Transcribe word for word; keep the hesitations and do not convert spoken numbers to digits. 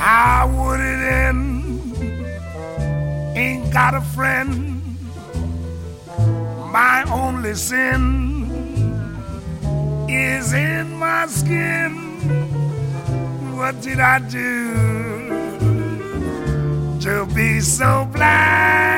How would it end? Ain't got a friend. My only sin is in my skin. What did I do to be so blind?